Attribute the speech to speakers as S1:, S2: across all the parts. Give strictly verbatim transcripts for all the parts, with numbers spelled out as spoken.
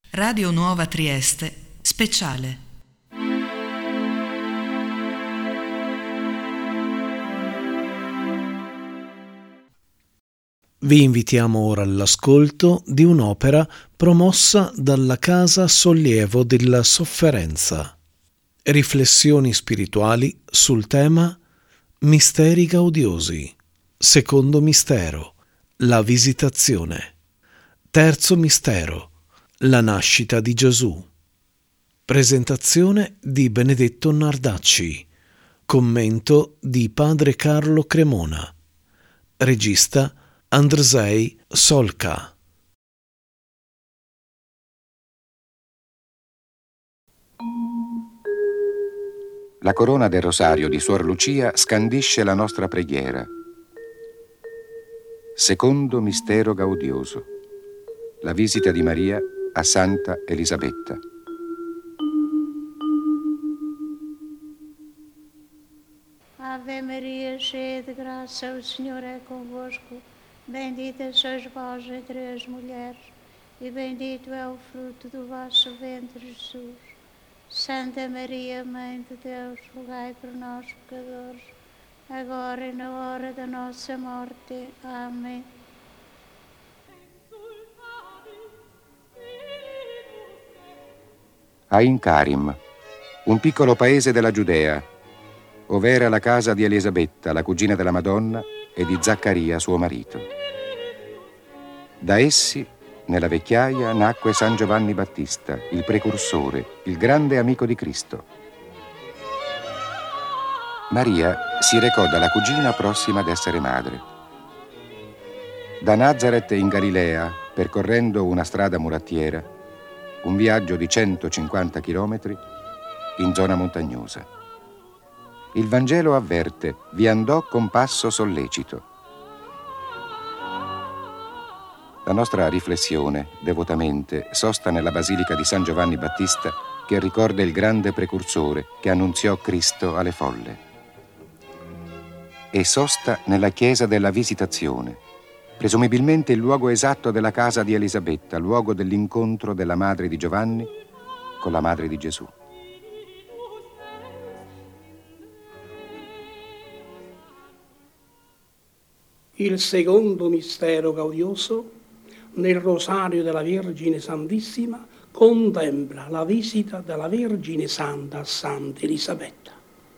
S1: Radio Nuova Trieste, speciale.
S2: Vi invitiamo ora all'ascolto di un'opera promossa dalla Casa Sollievo della Sofferenza. Riflessioni spirituali sul tema Misteri gaudiosi. Secondo mistero, la visitazione. Terzo mistero, la nascita di Gesù. Presentazione di Benedetto Nardacci. Commento di Padre Carlo Cremona. Regista Andrzej Solka.
S3: La corona del rosario di Suor Lucia scandisce la nostra preghiera. Secondo mistero gaudioso. La visita di Maria a Santa Elisabetta.
S4: Ave Maria, cheia de graça, o Senhor é convosco. Bendita sois vós entre as mulheres, e bendito é o fruto do vosso ventre, Jesus. Santa Maria, Mãe de Deus, rogai por nós, pecadores, agora e na hora da nossa morte. Amém.
S3: Ain Karim, un piccolo paese della Giudea, ov'era la casa di Elisabetta, la cugina della Madonna, e di Zaccaria, suo marito. Da essi, nella vecchiaia, nacque San Giovanni Battista, il precursore, il grande amico di Cristo. Maria si recò dalla cugina prossima ad essere madre. Da Nazareth in Galilea, percorrendo una strada murattiera, un viaggio di centocinquanta chilometri in zona montagnosa. Il Vangelo avverte, vi andò con passo sollecito. La nostra riflessione, devotamente, sosta nella Basilica di San Giovanni Battista, che ricorda il grande precursore che annunziò Cristo alle folle. E sosta nella chiesa della Visitazione, presumibilmente il luogo esatto della casa di Elisabetta, luogo dell'incontro della madre di Giovanni con la madre di Gesù.
S5: Il secondo mistero gaudioso, nel rosario della Vergine Santissima, contempla la visita della Vergine Santa a Santa Elisabetta.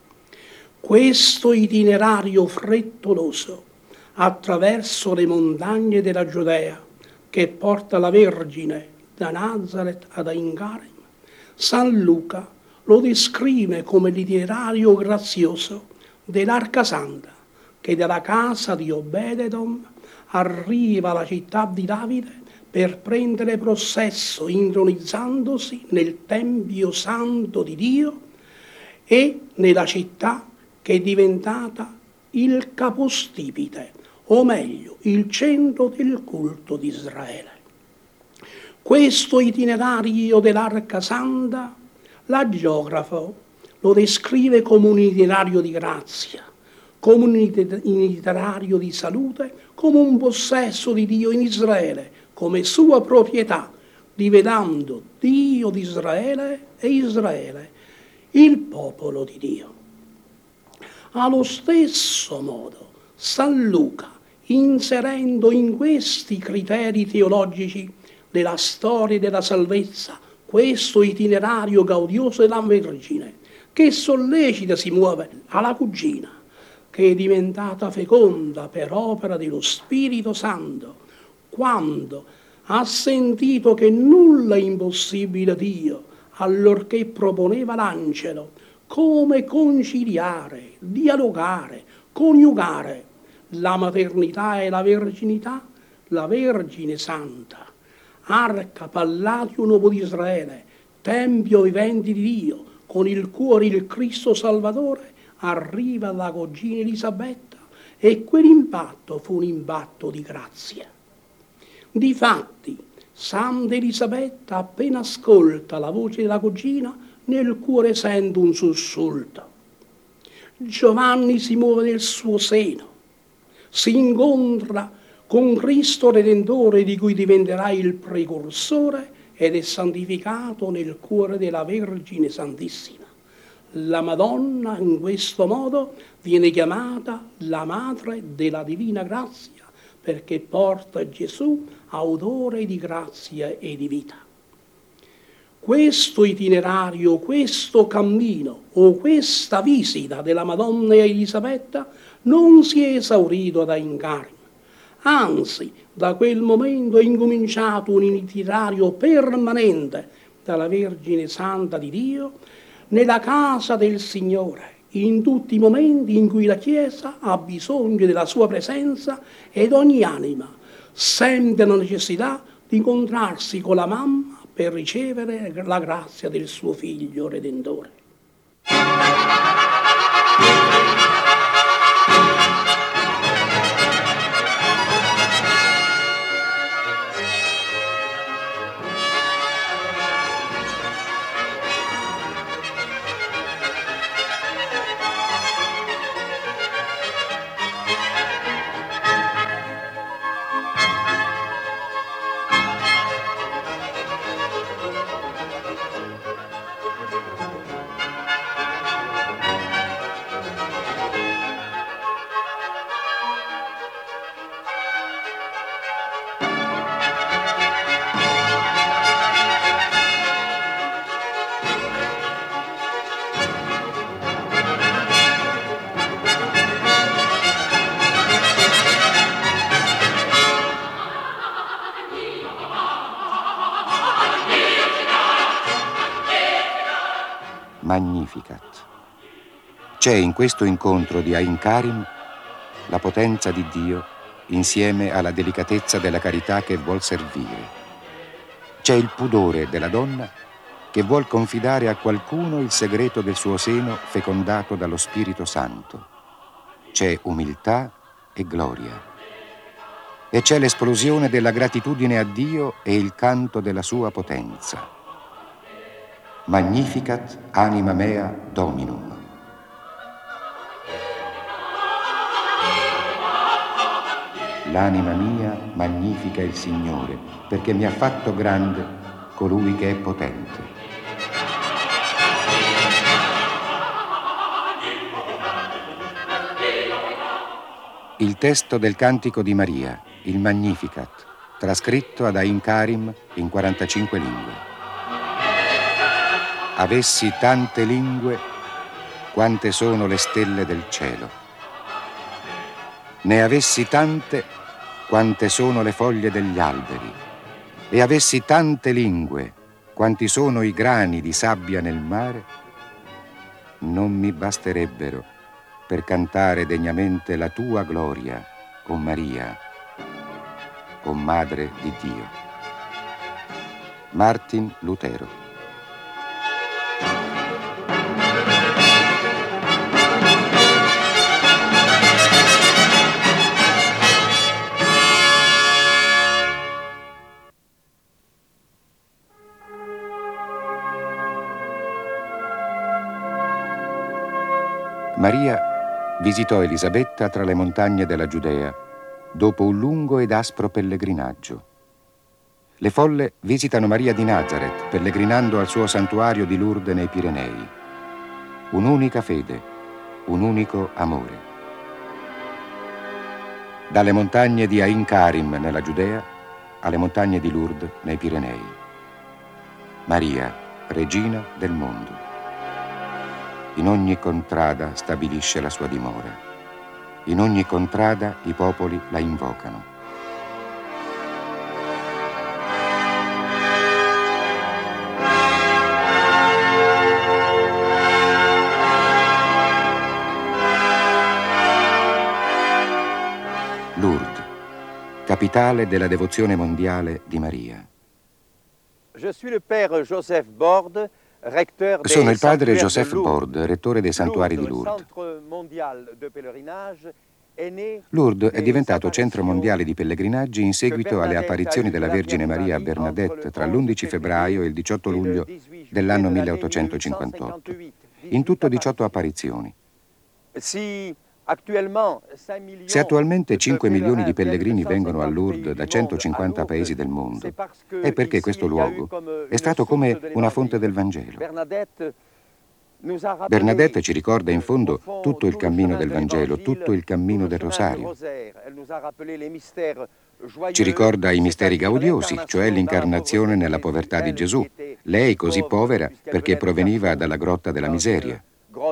S5: Questo itinerario frettoloso attraverso le montagne della Giudea, che porta la Vergine da Nazareth ad Ain Karim, San Luca lo descrive come l'itinerario grazioso dell'Arca Santa, che dalla casa di Obededom arriva alla città di Davide per prendere possesso, intronizzandosi nel Tempio Santo di Dio e nella città che è diventata il capostipite, o meglio, il centro del culto di Israele. Questo itinerario dell'Arca Santa, l'agiografo lo descrive come un itinerario di grazia, come un itinerario di salute, come un possesso di Dio in Israele, come sua proprietà, divenendo Dio di Israele e Israele, il popolo di Dio. Allo stesso modo, San Luca, inserendo in questi criteri teologici della storia della salvezza questo itinerario gaudioso della Vergine, che sollecita si muove alla cugina, che è diventata feconda per opera dello Spirito Santo, quando ha sentito che nulla è impossibile a Dio, allorché proponeva l'angelo come conciliare, dialogare, coniugare la maternità e la verginità, la Vergine Santa, arca Pallatio Nuovo di Israele, tempio vivente di Dio, con il cuore il Cristo Salvatore, arriva alla cugina Elisabetta e quell'impatto fu un impatto di grazia. Difatti, Santa Elisabetta appena ascolta la voce della cugina, nel cuore sente un sussulto. Giovanni si muove nel suo seno, si incontra con Cristo Redentore di cui diventerà il precursore ed è santificato nel cuore della Vergine Santissima. La Madonna in questo modo viene chiamata la Madre della Divina Grazia, perché porta Gesù a odore di grazia e di vita. Questo itinerario, questo cammino o questa visita della Madonna Elisabetta non si è esaurito da Incarim. Anzi, da quel momento è incominciato un itinerario permanente dalla Vergine Santa di Dio nella casa del Signore, in tutti i momenti in cui la Chiesa ha bisogno della sua presenza ed ogni anima sente la necessità di incontrarsi con la mamma per ricevere la grazia del suo Figlio Redentore.
S3: Magnificat. C'è in questo incontro di Ain Karim la potenza di Dio insieme alla delicatezza della carità che vuol servire. C'è il pudore della donna che vuol confidare a qualcuno il segreto del suo seno fecondato dallo Spirito Santo. C'è umiltà e gloria. E c'è l'esplosione della gratitudine a Dio e il canto della sua potenza. Magnificat anima mea Dominum. L'anima mia magnifica il Signore, perché mi ha fatto grande colui che è potente. Il testo del Cantico di Maria, il Magnificat, trascritto ad Ain Karim in quarantacinque lingue. Avessi tante lingue quante sono le stelle del cielo. Ne avessi tante quante sono le foglie degli alberi, e avessi tante lingue quanti sono i grani di sabbia nel mare, non mi basterebbero per cantare degnamente la tua gloria, o Maria, o Madre di Dio. Martin Lutero. Maria visitò Elisabetta tra le montagne della Giudea dopo un lungo ed aspro pellegrinaggio. Le folle visitano Maria di Nazareth pellegrinando al suo santuario di Lourdes nei Pirenei. Un'unica fede, un unico amore. Dalle montagne di Ain Karim nella Giudea alle montagne di Lourdes nei Pirenei. Maria, regina del mondo. In ogni contrada stabilisce la sua dimora. In ogni contrada i popoli la invocano. Lourdes, capitale della devozione mondiale di Maria.
S6: Je suis le père Joseph Borde.
S3: Sono il padre Joseph Borde, rettore dei santuari di Lourdes. Lourdes è diventato centro mondiale di pellegrinaggi in seguito alle apparizioni della Vergine Maria a Bernadette tra l'undici febbraio e il diciotto luglio dell'anno milleottocentocinquantotto. In tutto diciotto apparizioni. Se attualmente cinque milioni di pellegrini vengono a Lourdes da centocinquanta paesi del mondo, è perché questo luogo è stato come una fonte del Vangelo. Bernadette ci ricorda in fondo tutto il cammino del Vangelo, tutto il cammino del Rosario. Ci ricorda i misteri gaudiosi, cioè l'incarnazione nella povertà di Gesù. Lei così povera perché proveniva dalla grotta della miseria.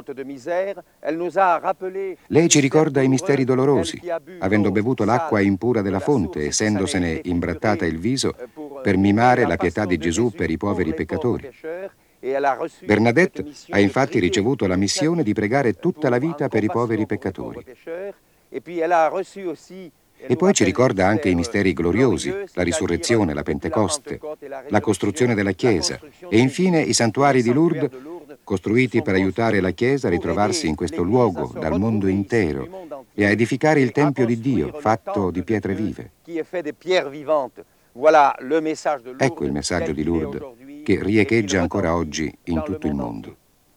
S3: Lei ci ricorda i misteri dolorosi, avendo bevuto l'acqua impura della fonte, essendosene imbrattata il viso per mimare la pietà di Gesù per i poveri peccatori. Bernadette ha infatti ricevuto la missione di pregare tutta la vita per i poveri peccatori. E poi ci ricorda anche i misteri gloriosi, la risurrezione, la Pentecoste, la costruzione della Chiesa e infine i santuari di Lourdes, costruiti per aiutare la Chiesa a ritrovarsi in questo luogo dal mondo intero e a edificare il Tempio di Dio, fatto di pietre vive. Ecco il messaggio di Lourdes, che riecheggia ancora oggi in tutto il mondo.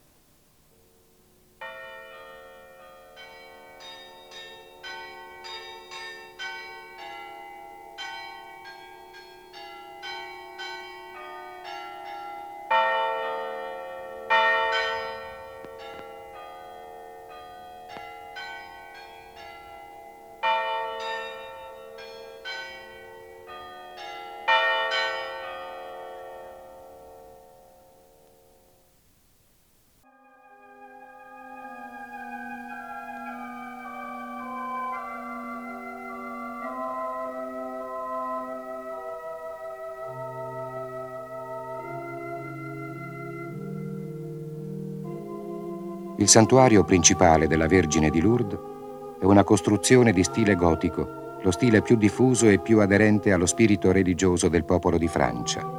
S3: Il santuario principale della Vergine di Lourdes è una costruzione di stile gotico, lo stile più diffuso e più aderente allo spirito religioso del popolo di Francia.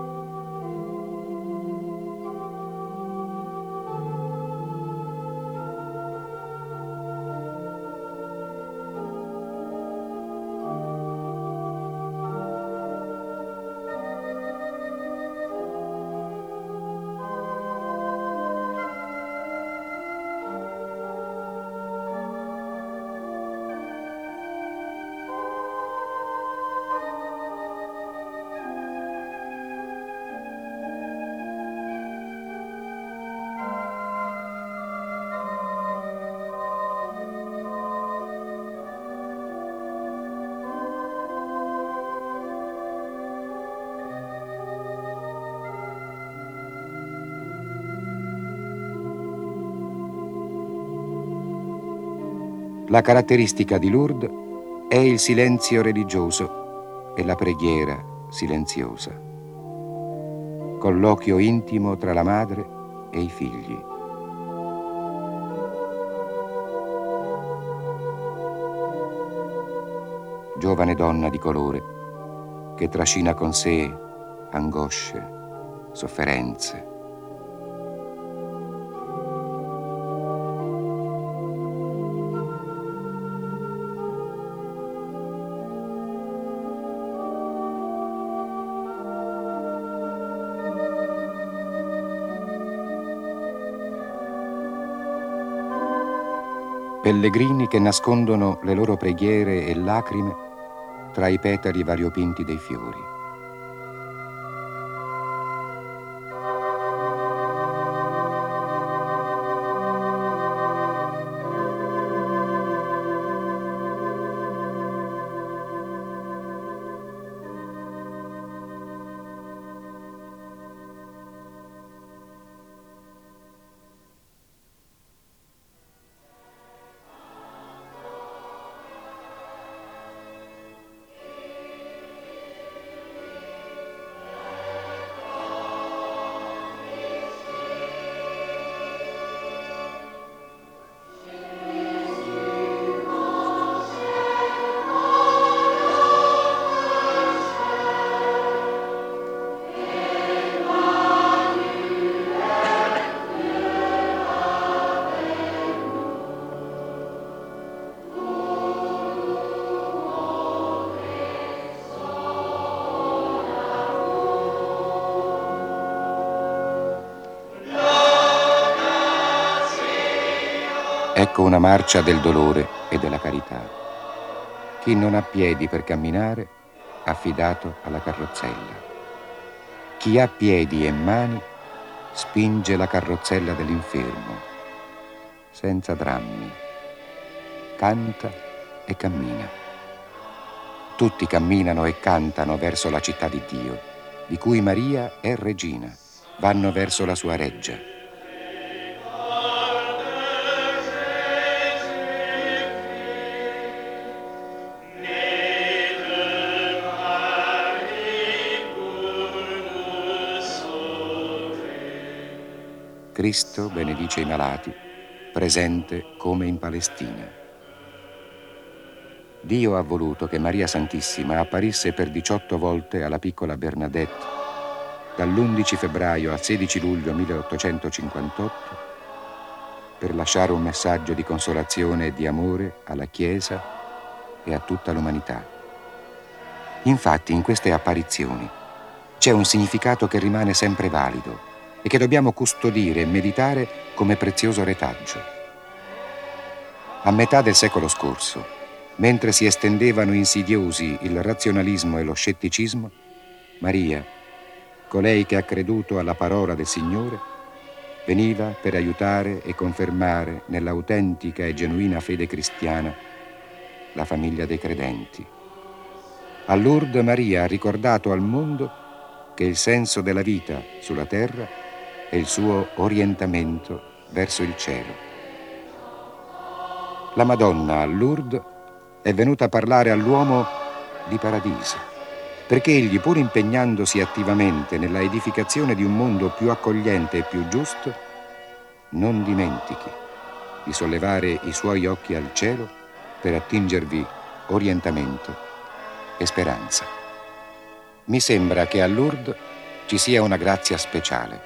S3: La caratteristica di Lourdes è il silenzio religioso e la preghiera silenziosa. Colloquio intimo tra la madre e i figli. Giovane donna di colore che trascina con sé angosce, sofferenze. Pellegrini che nascondono le loro preghiere e lacrime tra i petali variopinti dei fiori. Ecco una marcia del dolore e della carità. Chi non ha piedi per camminare, affidato alla carrozzella. Chi ha piedi e mani, spinge la carrozzella dell'infermo, senza drammi. Canta e cammina. Tutti camminano e cantano verso la città di Dio, di cui Maria è regina. Vanno verso la sua reggia. Cristo benedice i malati, presente come in Palestina. Dio ha voluto che Maria Santissima apparisse per diciotto volte alla piccola Bernadette dall'undici febbraio al sedici luglio milleottocentocinquantotto per lasciare un messaggio di consolazione e di amore alla Chiesa e a tutta l'umanità. Infatti, in queste apparizioni c'è un significato che rimane sempre valido e che dobbiamo custodire e meditare come prezioso retaggio. A metà del secolo scorso, mentre si estendevano insidiosi il razionalismo e lo scetticismo, Maria, colei che ha creduto alla parola del Signore, veniva per aiutare e confermare nell'autentica e genuina fede cristiana la famiglia dei credenti. A Lourdes Maria ha ricordato al mondo che il senso della vita sulla terra è il suo orientamento verso il cielo. La Madonna a Lourdes è venuta a parlare all'uomo di paradiso, perché egli, pur impegnandosi attivamente nella edificazione di un mondo più accogliente e più giusto, non dimentichi di sollevare i suoi occhi al cielo per attingervi orientamento e speranza. Mi sembra che a Lourdes ci sia una grazia speciale.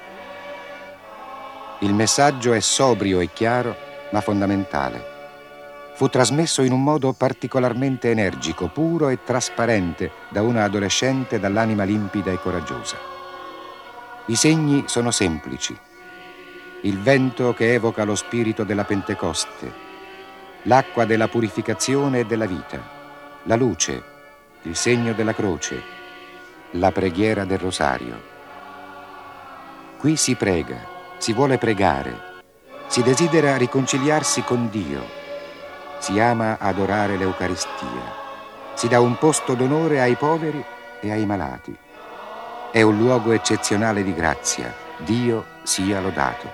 S3: Il messaggio è sobrio e chiaro, ma fondamentale. Fu trasmesso in un modo particolarmente energico, puro e trasparente da una adolescente dall'anima limpida e coraggiosa. I segni sono semplici. Il vento che evoca lo spirito della Pentecoste, l'acqua della purificazione e della vita, la luce, il segno della croce, la preghiera del rosario. Qui si prega, si vuole pregare, si desidera riconciliarsi con Dio. Si ama adorare l'Eucaristia, si dà un posto d'onore ai poveri e ai malati. È un luogo eccezionale di grazia. Dio sia lodato.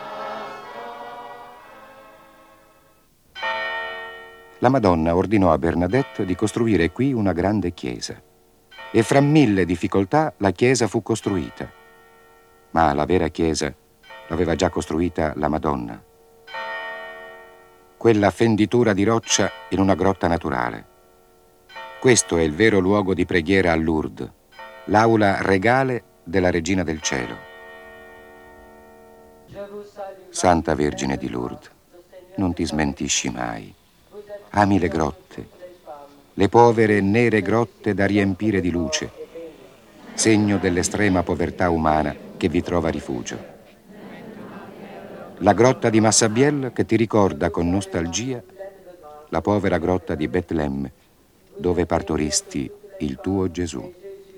S3: La Madonna ordinò a Bernadette di costruire qui una grande chiesa e fra mille difficoltà la chiesa fu costruita. Ma la vera chiesa l'aveva già costruita la Madonna. Quella fenditura di roccia in una grotta naturale. Questo è il vero luogo di preghiera a Lourdes, l'aula regale della Regina del Cielo. Santa Vergine di Lourdes, non ti smentisci mai. Ami le grotte, le povere nere grotte da riempire di luce, segno dell'estrema povertà umana che vi trova rifugio. La grotta di Massabielle che ti ricorda con nostalgia la povera grotta di Betlemme, dove partoristi il tuo Gesù.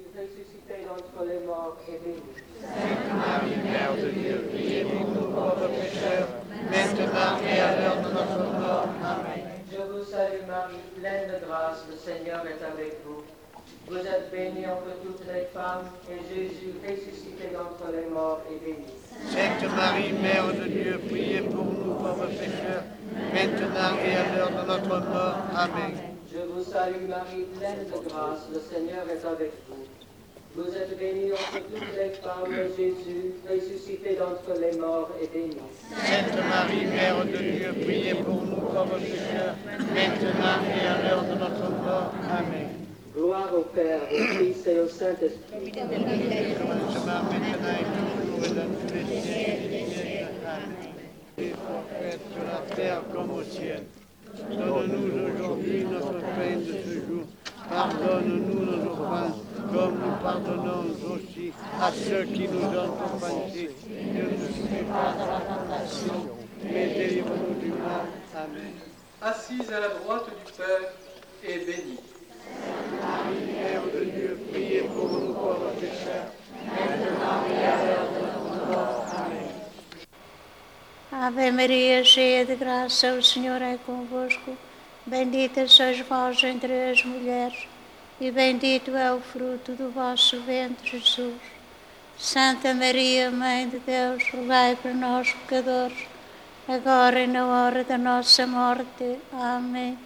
S7: Vous êtes bénie entre toutes les femmes, et Jésus, ressuscité d'entre les morts, est béni.
S8: Sainte Marie, Mère de Dieu, priez pour nous pauvres pécheurs, maintenant et à l'heure de notre mort. Amen.
S7: Je vous salue Marie, pleine de grâce, le Seigneur est avec vous. Vous êtes bénie entre toutes les femmes, et Jésus, ressuscité d'entre les morts, est béni.
S8: Sainte Marie, Mère de Dieu, priez pour nous pauvres pécheurs, maintenant et à l'heure de notre mort. Amen.
S7: Gloire au Père, au Fils et au Saint-Esprit.
S8: Commencement, maintenant et toujours, et dans tous les siècles des siècles. Amen. Les prophètes sur la terre comme au ciel. Donne-nous aujourd'hui notre pain de ce jour. Pardonne-nous nos offenses, comme nous pardonnons aussi à ceux qui nous ont offensés. Ne nous soumets pas à la tentation, Miséricorde du mal. Amen.
S9: Assise à la droite du Père et bénie.
S8: Mère de Dieu, priez pour nous pauvres pécheurs, maintenant et à l'heure de notre mort. Amen.
S4: Ave Maria, cheia de graça, o Senhor é convosco. Bendita sois vós entre as mulheres, e bendito é o fruto do vosso ventre, Jesus. Santa Maria, Mãe de Deus, rogai por nós, pecadores, agora e na hora da nossa morte. Amém.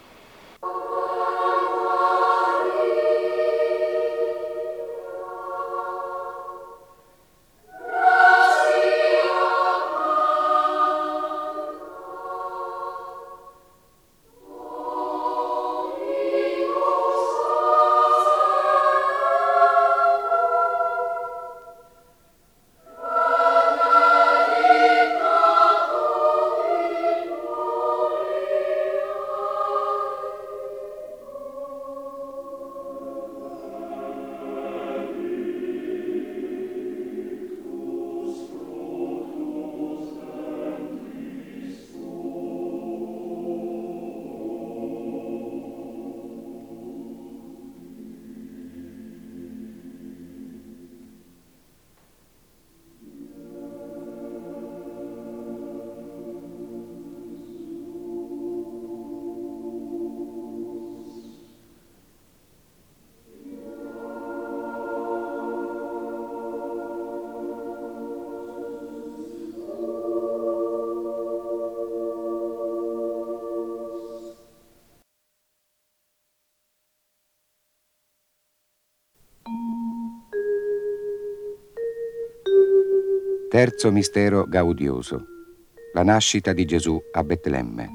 S3: Terzo mistero gaudioso. La nascita di Gesù a Betlemme.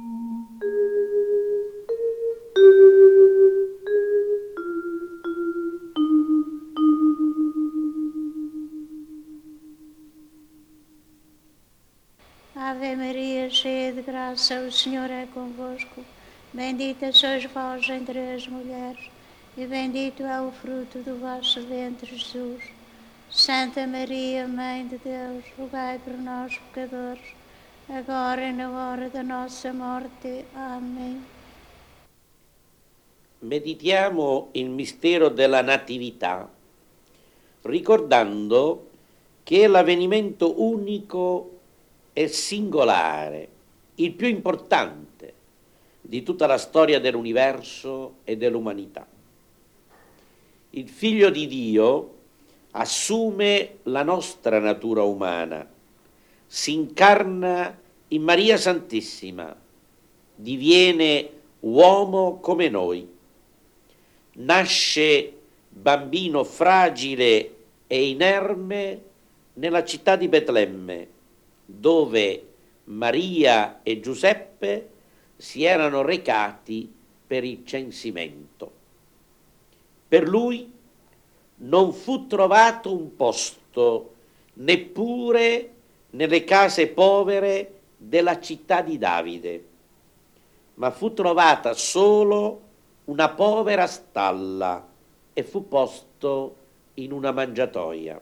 S4: Ave Maria, cheia de graça, o Senhor é convosco. Bendita sois vós entre as mulheres, e bendito é o fruto do vosso ventre, Jesus. Santa Maria, Mãe de Deus, rogai por nós, pecadores, agora e na hora da nossa morte. Amém.
S10: Meditiamo il mistero della Natività, ricordando che l'avvenimento unico e singolare, il più importante di tutta la storia dell'universo e dell'umanità. Il Figlio di Dio assume la nostra natura umana, si incarna in Maria Santissima, diviene uomo come noi, nasce bambino fragile e inerme nella città di Betlemme, dove Maria e Giuseppe si erano recati per il censimento. Per lui non fu trovato un posto neppure nelle case povere della città di Davide, ma fu trovata solo una povera stalla e fu posto in una mangiatoia.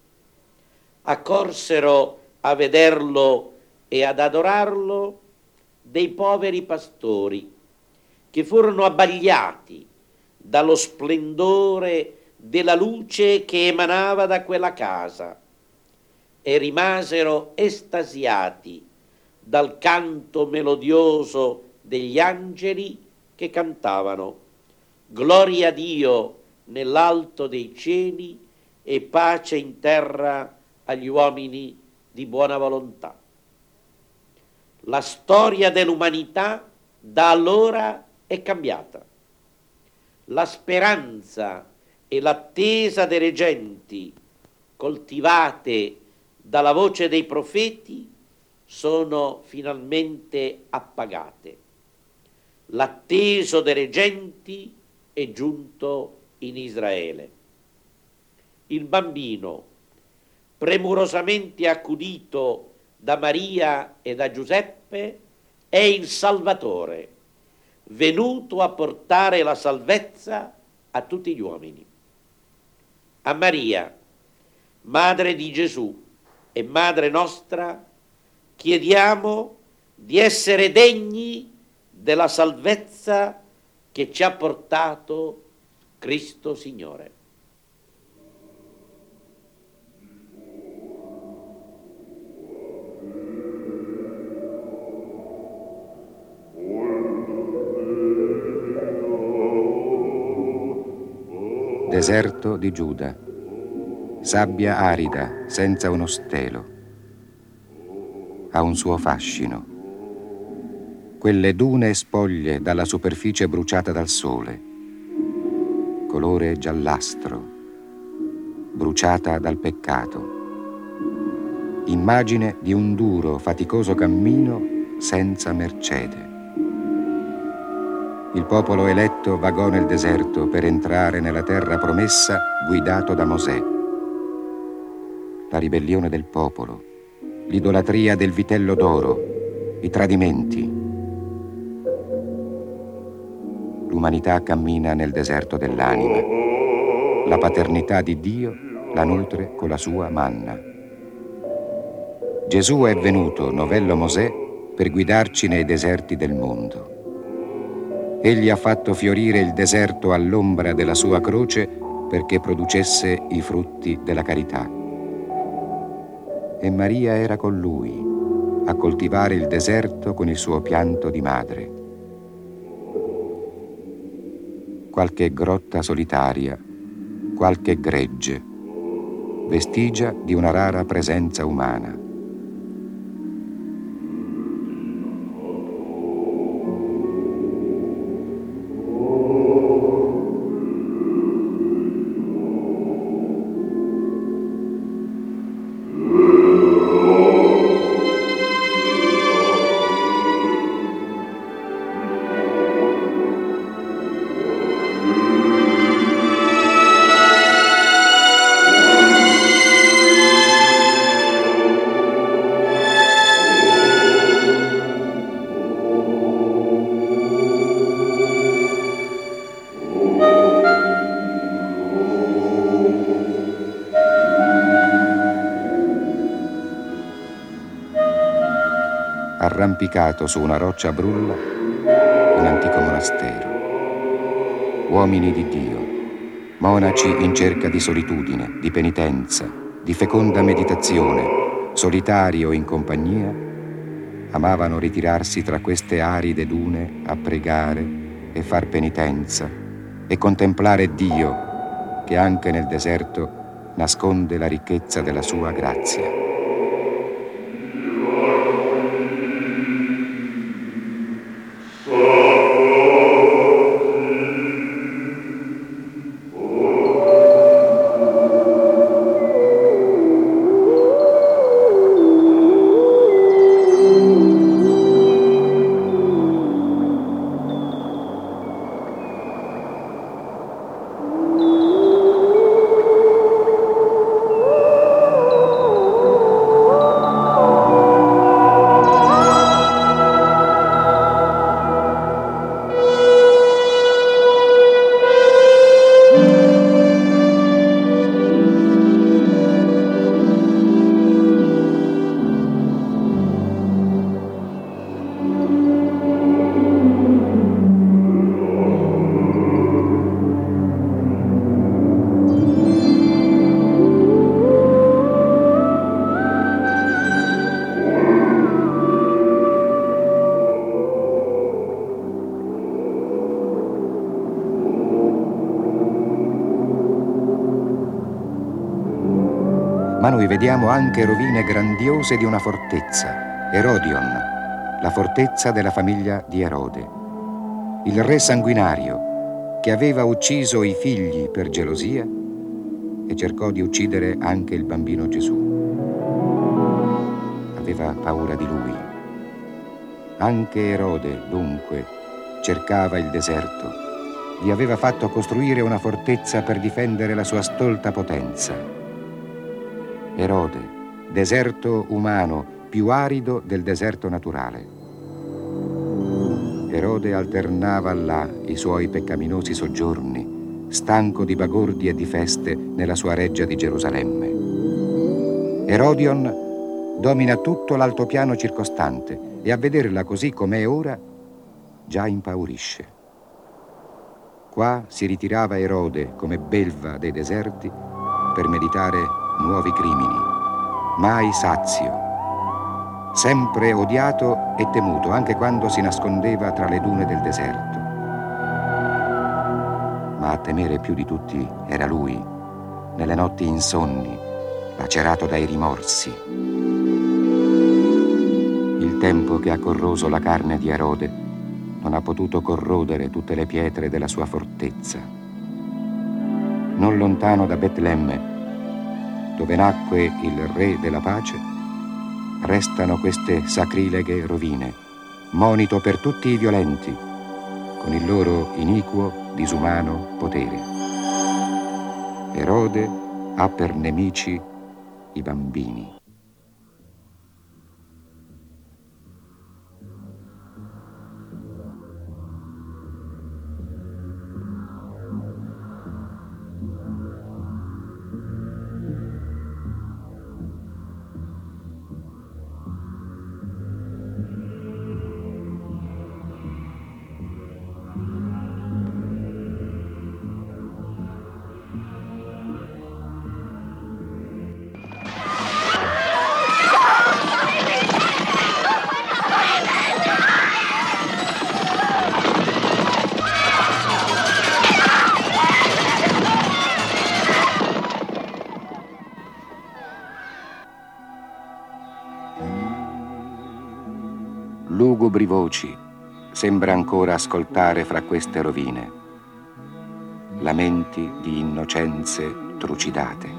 S10: Accorsero a vederlo e ad adorarlo dei poveri pastori che furono abbagliati dallo splendore della luce che emanava da quella casa e rimasero estasiati dal canto melodioso degli angeli che cantavano «Gloria a Dio nell'alto dei cieli e pace in terra agli uomini di buona volontà». La storia dell'umanità da allora è cambiata. La speranza e l'attesa delle genti, coltivate dalla voce dei profeti, sono finalmente appagate. L'atteso delle genti è giunto in Israele. Il bambino, premurosamente accudito da Maria e da Giuseppe, è il Salvatore, venuto a portare la salvezza a tutti gli uomini. A Maria, madre di Gesù e madre nostra, chiediamo di essere degni della salvezza che ci ha portato Cristo Signore.
S3: Deserto di Giuda, sabbia arida senza uno stelo, ha un suo fascino. Quelle dune spoglie dalla superficie bruciata dal sole, colore giallastro, bruciata dal peccato, immagine di un duro, faticoso cammino senza mercede. Il popolo eletto vagò nel deserto per entrare nella terra promessa guidato da Mosè. La ribellione del popolo, l'idolatria del vitello d'oro, i tradimenti. L'umanità cammina nel deserto dell'anima. La paternità di Dio la nutre con la sua manna. Gesù è venuto, novello Mosè, per guidarci nei deserti del mondo. Egli ha fatto fiorire il deserto all'ombra della sua croce perché producesse i frutti della carità. E Maria era con lui a coltivare il deserto con il suo pianto di madre. Qualche grotta solitaria, qualche gregge, vestigia di una rara presenza umana. Arrampicato su una roccia brulla, un antico monastero. Uomini di Dio, monaci in cerca di solitudine, di penitenza, di feconda meditazione, solitari o in compagnia, amavano ritirarsi tra queste aride dune a pregare e far penitenza e contemplare Dio che anche nel deserto nasconde la ricchezza della sua grazia. Ma noi vediamo anche rovine grandiose di una fortezza, Erodion, la fortezza della famiglia di Erode. Il re sanguinario che aveva ucciso i figli per gelosia e cercò di uccidere anche il bambino Gesù. Aveva paura di lui. Anche Erode, dunque, cercava il deserto. Gli aveva fatto costruire una fortezza per difendere la sua stolta potenza. Erode, deserto umano più arido del deserto naturale. Erode alternava là i suoi peccaminosi soggiorni, stanco di bagordi e di feste nella sua reggia di Gerusalemme. Erodion domina tutto l'altopiano circostante e a vederla così com'è ora già impaurisce. Qua si ritirava Erode come belva dei deserti per meditare nuovi crimini, mai sazio, sempre odiato e temuto anche quando si nascondeva tra le dune del deserto. Ma a temere più di tutti era lui, nelle notti insonni, lacerato dai rimorsi. Il tempo che ha corroso la carne di Erode non ha potuto corrodere tutte le pietre della sua fortezza. Non lontano da Betlemme, dove nacque il Re della pace, restano queste sacrileghe rovine, monito per tutti i violenti, con il loro iniquo, disumano potere. Erode ha per nemici i bambini. Lugubri voci sembra ancora ascoltare fra queste rovine, lamenti di innocenze trucidate.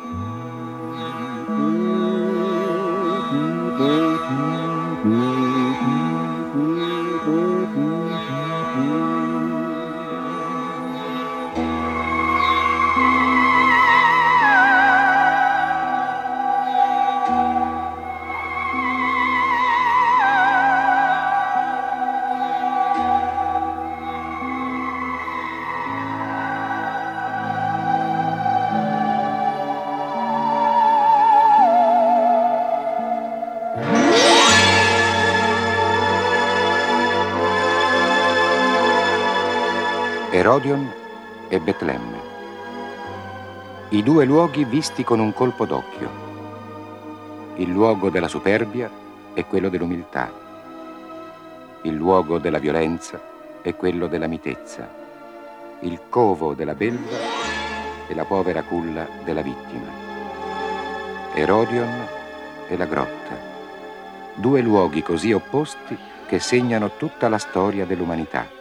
S3: Erodion e Betlemme, i due luoghi visti con un colpo d'occhio, il luogo della superbia e quello dell'umiltà, il luogo della violenza e quello della mitezza, il covo della belva e la povera culla della vittima. Erodion e la grotta, due luoghi così opposti che segnano tutta la storia dell'umanità.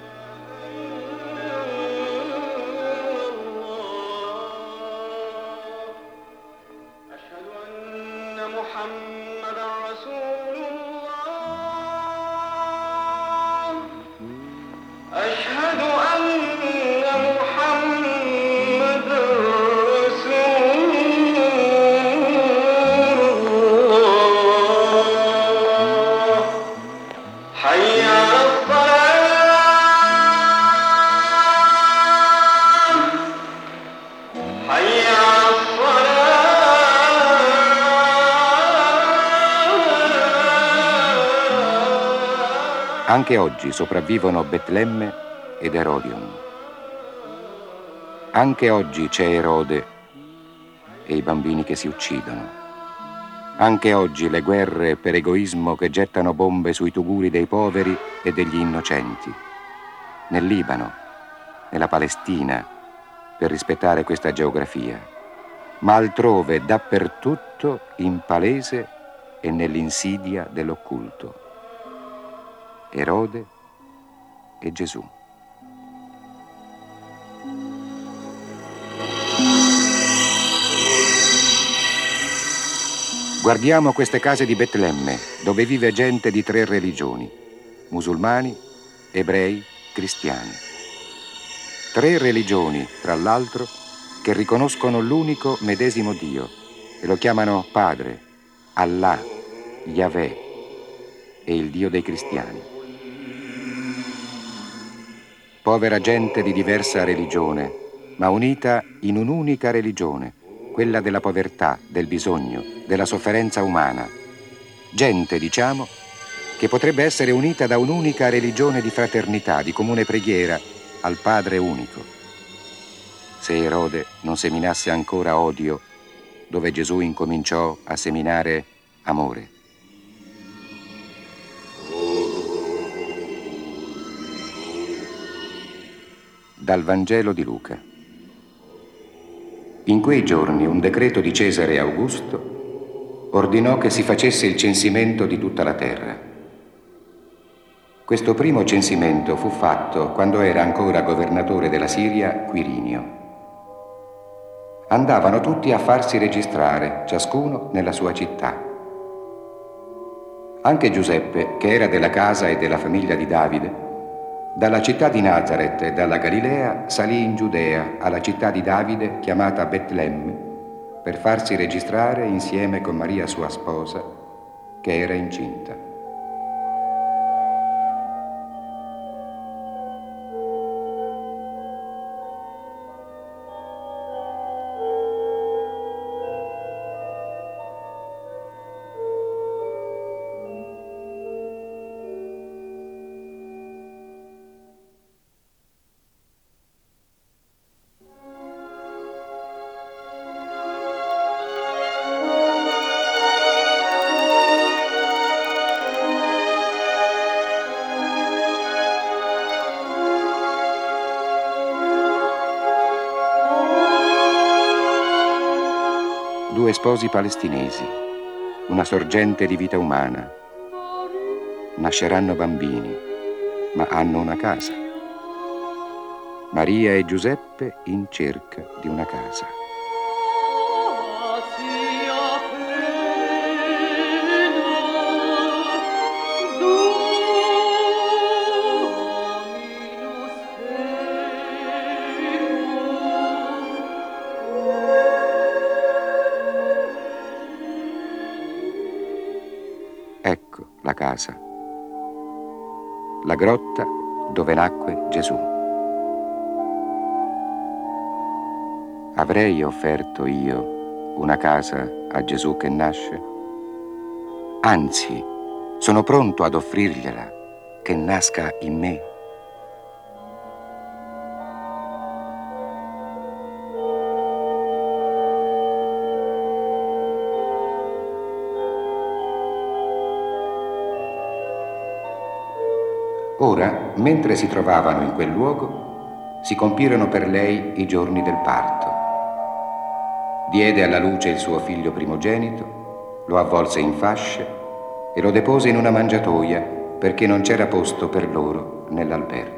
S3: Anche oggi sopravvivono Betlemme ed Erodion. Anche oggi c'è Erode e i bambini che si uccidono. Anche oggi le guerre per egoismo che gettano bombe sui tuguri dei poveri e degli innocenti. Nel Libano, nella Palestina, per rispettare questa geografia, ma altrove, dappertutto, in palese e nell'insidia dell'occulto. Erode e Gesù. Guardiamo queste case di Betlemme, dove vive gente di tre religioni, musulmani, ebrei, cristiani. Tre religioni, tra l'altro, che riconoscono l'unico medesimo Dio e lo chiamano Padre, Allah, Yahweh e il Dio dei cristiani. Povera gente di diversa religione, ma unita in un'unica religione, quella della povertà, del bisogno, della sofferenza umana. Gente, diciamo, che potrebbe essere unita da un'unica religione di fraternità, di comune preghiera al Padre unico. Se Erode non seminasse ancora odio, dove Gesù incominciò a seminare amore. Dal Vangelo di Luca. In quei giorni un decreto di Cesare Augusto ordinò che si facesse il censimento di tutta la terra. Questo primo censimento fu fatto quando era ancora governatore della Siria Quirinio. Andavano tutti a farsi registrare, ciascuno nella sua città. Anche Giuseppe, che era della casa e della famiglia di Davide, dalla città di Nazaret e dalla Galilea salì in Giudea, alla città di Davide chiamata Betlemme, per farsi registrare insieme con Maria sua sposa, che era incinta. Due sposi palestinesi, una sorgente di vita umana. Nasceranno bambini, ma hanno una casa. Maria e Giuseppe in cerca di una casa. Ecco la casa, la grotta dove nacque Gesù. Avrei offerto io una casa a Gesù che nasce? Anzi, sono pronto ad offrirgliela, che nasca in me. Ora, mentre si trovavano in quel luogo, si compirono per lei i giorni del parto. Diede alla luce il suo figlio primogenito, lo avvolse in fasce e lo depose in una mangiatoia perché non c'era posto per loro nell'albergo.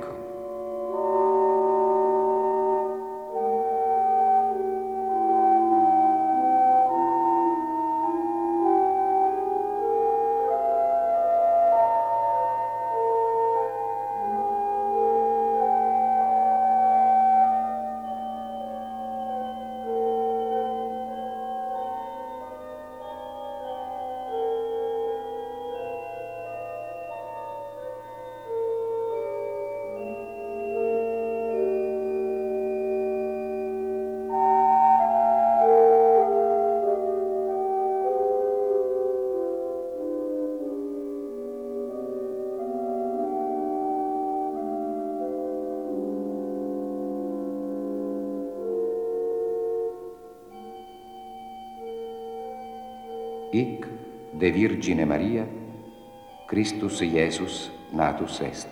S3: Hic de Virgine Maria, Christus Iesus natus est.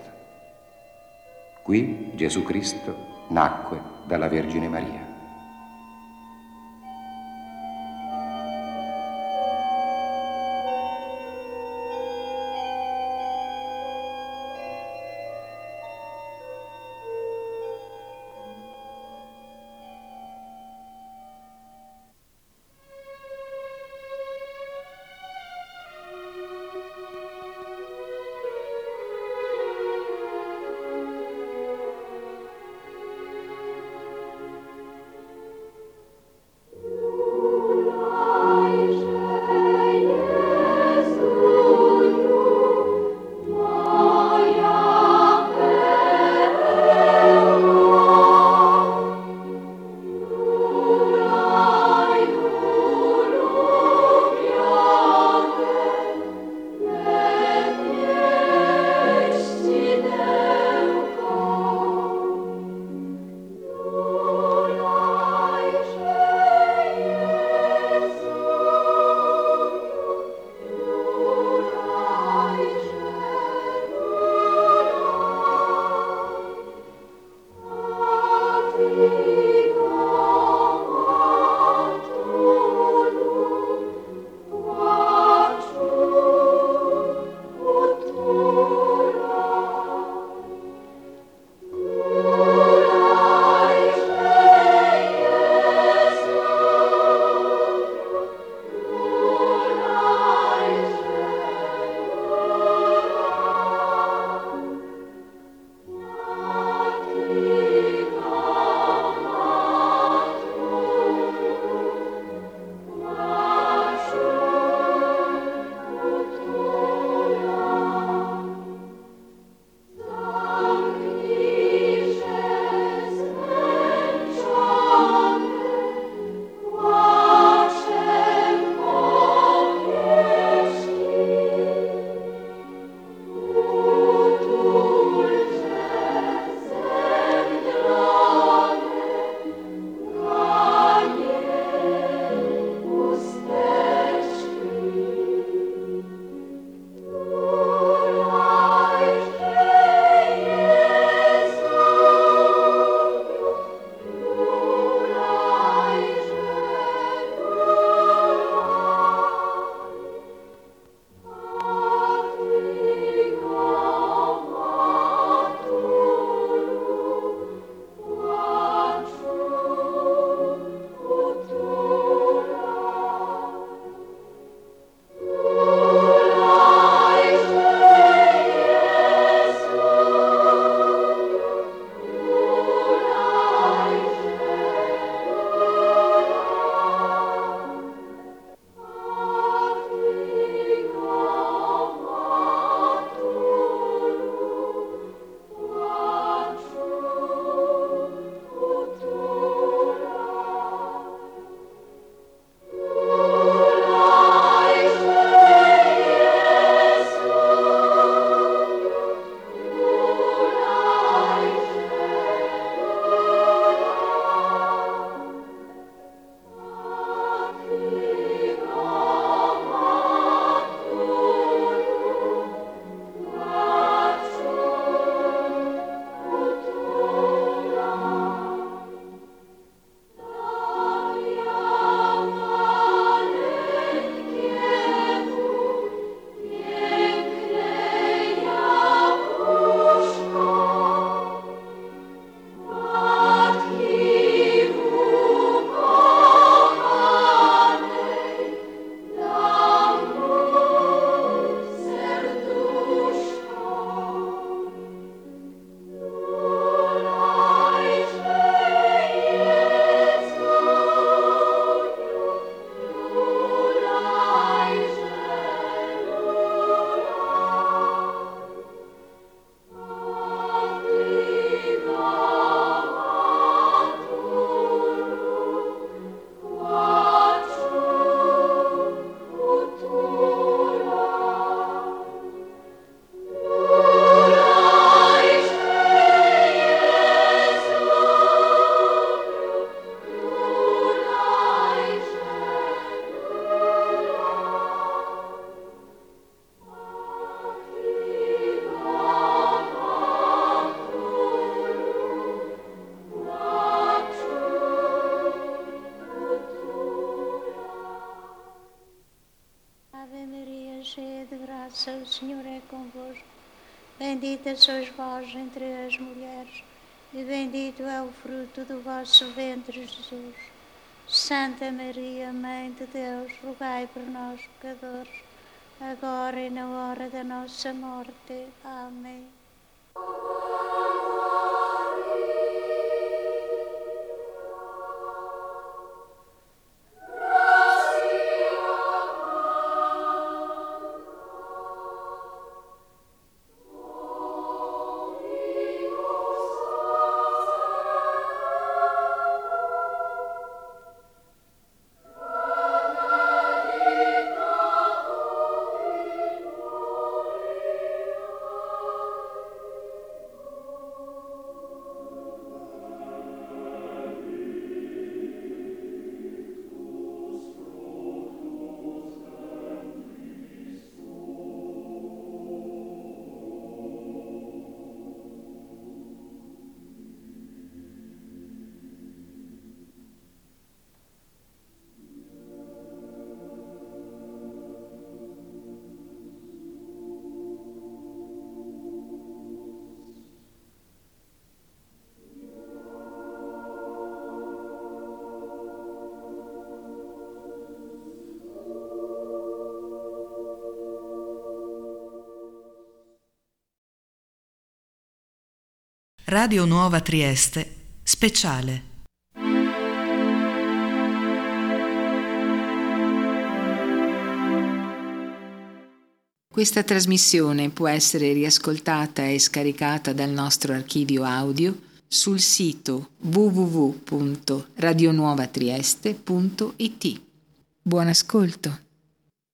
S3: Qui Gesù Cristo nacque dalla Vergine Maria.
S4: Ave Maria, cheia de graça, o Senhor é convosco. Bendita sois vós entre as mulheres, e bendito é o fruto do vosso ventre, Jesus. Santa Maria, Mãe de Deus, rogai por nós, pecadores, agora e na hora da nossa morte. Amém.
S1: Radio Nuova Trieste, speciale.
S11: Questa trasmissione può essere riascoltata e scaricata dal nostro archivio audio sul sito w w w punto radionuovatrieste punto i t. Buon ascolto.